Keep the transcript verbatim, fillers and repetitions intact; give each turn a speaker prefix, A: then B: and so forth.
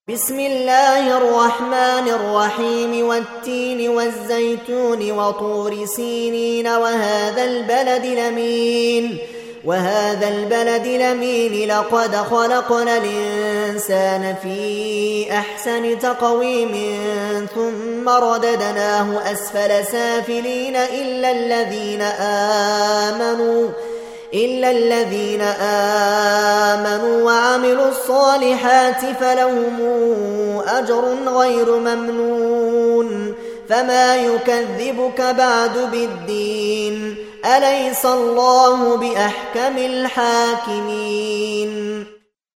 A: بسم الله الرحمن الرحيم والتين والزيتون وطور سينين وهذا البلد الأمين وهذا البلد الأمين لقد خلقنا الإنسان في أحسن تقويم ثم رددناه أسفل سافلين إلا الذين آمنوا إلا الذين آمنوا وعملوا الصالحات فلهم أجر غير ممنون فما يكذبك بعد بالدين أليس الله بأحكم الحاكمين